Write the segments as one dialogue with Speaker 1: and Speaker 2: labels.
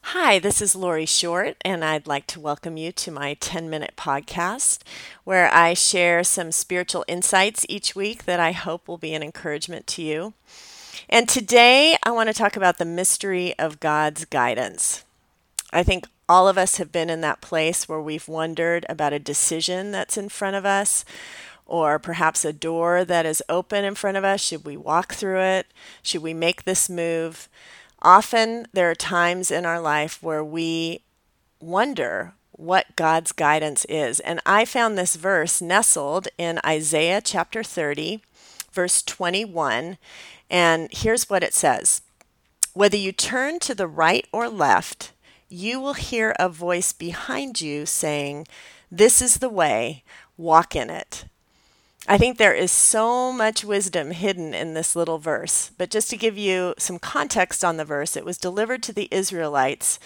Speaker 1: Hi, this is Lori Short, and I'd like to welcome you to my 10-minute podcast where I share some spiritual insights each week that I hope will be an encouragement to you. And today I want to talk about the mystery of God's guidance. I think all of us have been in that place where we've wondered about a decision that's in front of us, or perhaps a door that is open in front of us. Should we walk through it? Should we make this move? Often there are times in our life where we wonder what God's guidance is. And I found this verse nestled in Isaiah chapter 30, verse 21. And here's what it says: Whether you turn to the right or left, you will hear a voice behind you saying, "This is the way, walk in it." I think there is so much wisdom hidden in this little verse. But just to give you some context on the verse, it was delivered to the Israelites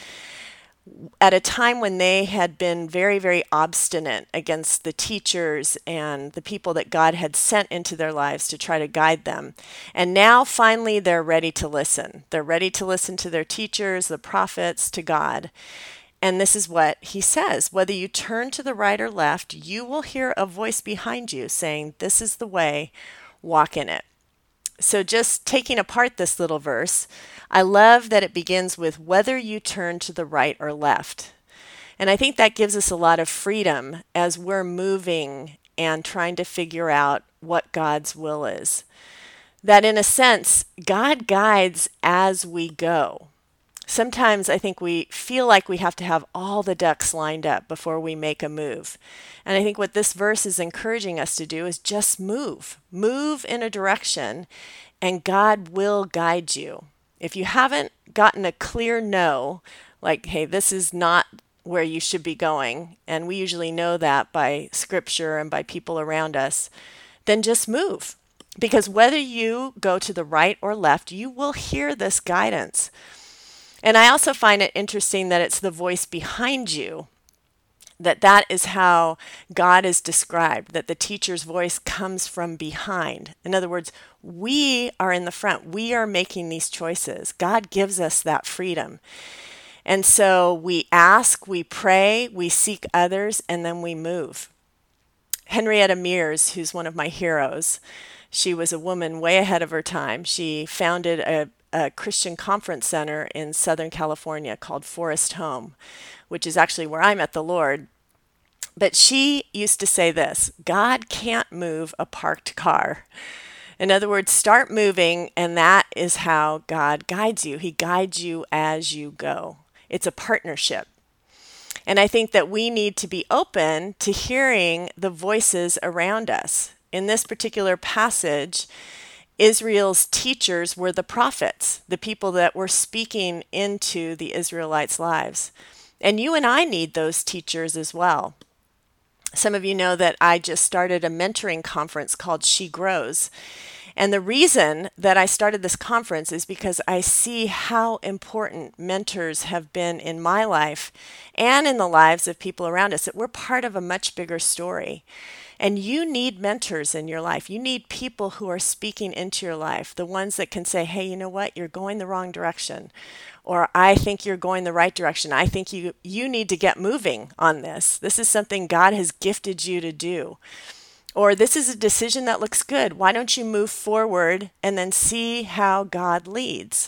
Speaker 1: at a time when they had been very, very obstinate against the teachers and the people that God had sent into their lives to try to guide them. And now finally they're ready to listen. They're ready to listen to their teachers, the prophets, to God. And this is what he says: whether you turn to the right or left, you will hear a voice behind you saying, "This is the way, walk in it." So, just taking apart this little verse, I love that it begins with whether you turn to the right or left. And I think that gives us a lot of freedom as we're moving and trying to figure out what God's will is. That in a sense, God guides as we go. Sometimes I think we feel like we have to have all the ducks lined up before we make a move. And I think what this verse is encouraging us to do is just move. Move in a direction, and God will guide you. If you haven't gotten a clear no, like, hey, this is not where you should be going, and we usually know that by scripture and by people around us, then just move. Because whether you go to the right or left, you will hear this guidance. And I also find it interesting that it's the voice behind you, that is how God is described, that the teacher's voice comes from behind. In other words, we are in the front. We are making these choices. God gives us that freedom. And so we ask, we pray, we seek others, and then we move. Henrietta Mears, who's one of my heroes, she was a woman way ahead of her time. She founded a Christian conference center in Southern California called Forest Home, which is actually where I met the Lord. But she used to say this: God can't move a parked car. In other words, start moving, and that is how God guides you. He guides you as you go. It's a partnership. And I think that we need to be open to hearing the voices around us. In this particular passage, Israel's teachers were the prophets, the people that were speaking into the Israelites' lives. And you and I need those teachers as well. Some of you know that I just started a mentoring conference called She Grows. And the reason that I started this conference is because I see how important mentors have been in my life and in the lives of people around us, that we're part of a much bigger story. And you need mentors in your life. You need people who are speaking into your life, the ones that can say, hey, you know what, you're going the wrong direction. Or I think you're going the right direction. I think you need to get moving on this. This is something God has gifted you to do. Or this is a decision that looks good. Why don't you move forward and then see how God leads?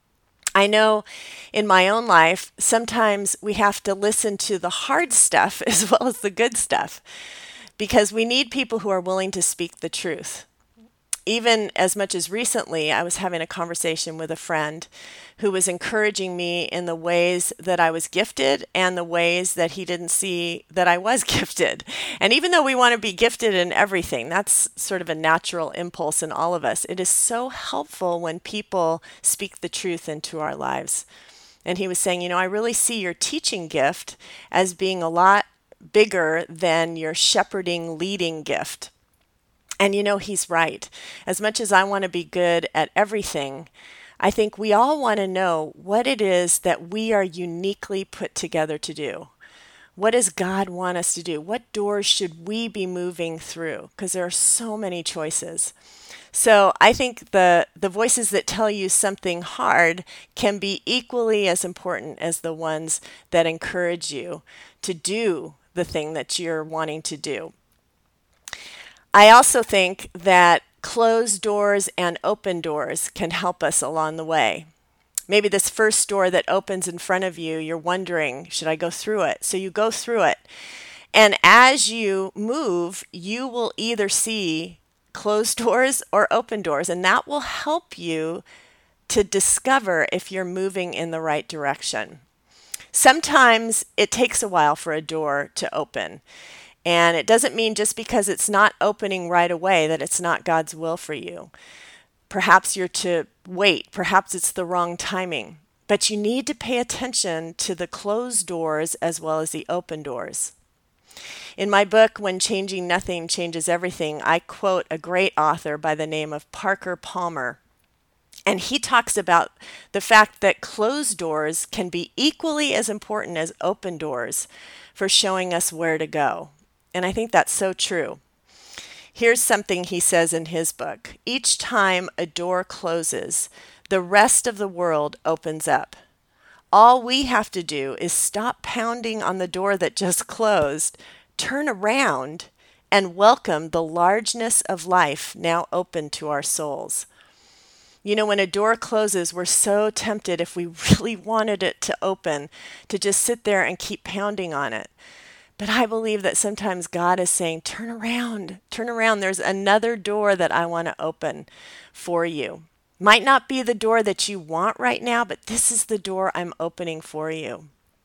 Speaker 1: I know in my own life, sometimes we have to listen to the hard stuff as well as the good stuff, because we need people who are willing to speak the truth. Even as much as recently, I was having a conversation with a friend who was encouraging me in the ways that I was gifted and the ways that he didn't see that I was gifted. And even though we want to be gifted in everything, that's sort of a natural impulse in all of us, it is so helpful when people speak the truth into our lives. And he was saying, you know, I really see your teaching gift as being a lot bigger than your shepherding, leading gift. And you know, he's right. As much as I want to be good at everything, I think we all want to know what it is that we are uniquely put together to do. What does God want us to do? What doors should we be moving through? Because there are so many choices. So I think the voices that tell you something hard can be equally as important as the ones that encourage you to do the thing that you're wanting to do. I also think that closed doors and open doors can help us along the way. Maybe this first door that opens in front of you, you're wondering, should I go through it? So you go through it. And as you move, you will either see closed doors or open doors, and that will help you to discover if you're moving in the right direction. Sometimes it takes a while for a door to open. And it doesn't mean just because it's not opening right away that it's not God's will for you. Perhaps you're to wait. Perhaps it's the wrong timing. But you need to pay attention to the closed doors as well as the open doors. In my book, When Changing Nothing Changes Everything, I quote a great author by the name of Parker Palmer. And he talks about the fact that closed doors can be equally as important as open doors for showing us where to go. And I think that's so true. Here's something he says in his book. Each time a door closes, the rest of the world opens up. All we have to do is stop pounding on the door that just closed, turn around, and welcome the largeness of life now open to our souls. You know, when a door closes, we're so tempted, if we really wanted it to open, to just sit there and keep pounding on it. But I believe that sometimes God is saying, turn around. There's another door that I want to open for you. Might not be the door that you want right now, but this is the door I'm opening for you.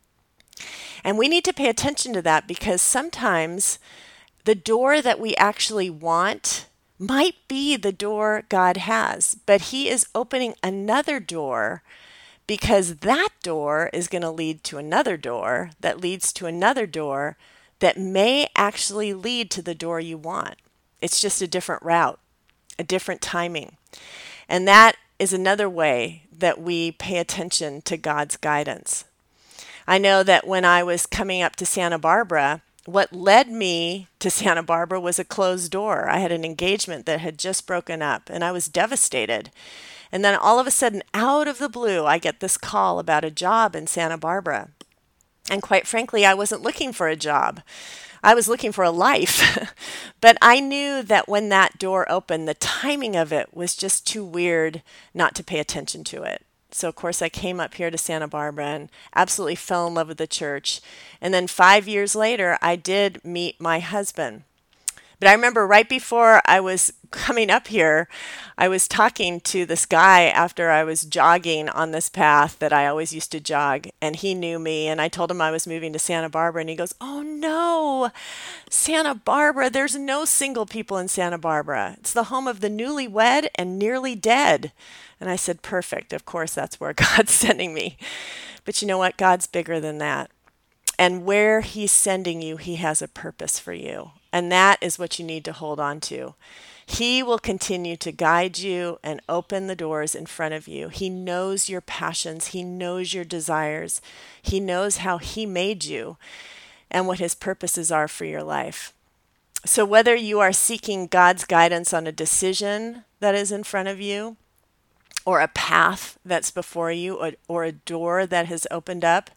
Speaker 1: And we need to pay attention to that, because sometimes the door that we actually want might be the door God has, but He is opening another door, because that door is going to lead to another door that leads to another door that may actually lead to the door you want. It's just a different route, a different timing. And that is another way that we pay attention to God's guidance. I know that when I was coming up to Santa Barbara, what led me to Santa Barbara was a closed door. I had an engagement that had just broken up, and I was devastated. And then all of a sudden, out of the blue, I get this call about a job in Santa Barbara. And quite frankly, I wasn't looking for a job. I was looking for a life. But I knew that when that door opened, the timing of it was just too weird not to pay attention to it. So, of course, I came up here to Santa Barbara and absolutely fell in love with the church. And then 5 years later, I did meet my husband. But I remember right before I was coming up here, I was talking to this guy after I was jogging on this path that I always used to jog, and he knew me, and I told him I was moving to Santa Barbara, and he goes, "Oh no, Santa Barbara, there's no single people in Santa Barbara. It's the home of the newlywed and nearly dead." And I said, "Perfect, of course that's where God's sending me." But you know what? God's bigger than that. And where He's sending you, He has a purpose for you. And that is what you need to hold on to. He will continue to guide you and open the doors in front of you. He knows your passions. He knows your desires. He knows how He made you and what His purposes are for your life. So whether you are seeking God's guidance on a decision that is in front of you, or a path that's before you, or a door that has opened up,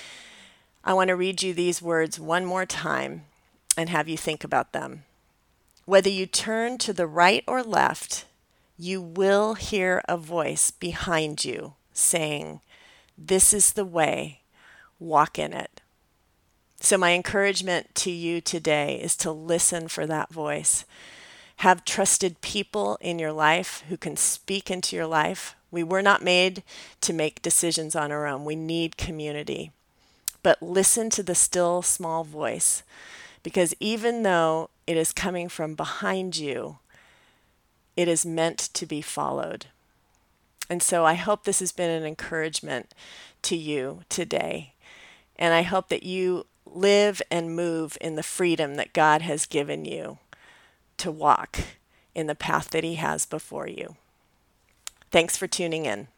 Speaker 1: I want to read you these words one more time and have you think about them. Whether you turn to the right or left, you will hear a voice behind you saying, "This is the way, walk in it." So my encouragement to you today is to listen for that voice. Have trusted people in your life who can speak into your life. We were not made to make decisions on our own. We need community. But listen to the still small voice, because even though it is coming from behind you, it is meant to be followed. And so I hope this has been an encouragement to you today. And I hope that you live and move in the freedom that God has given you to walk in the path that He has before you. Thanks for tuning in.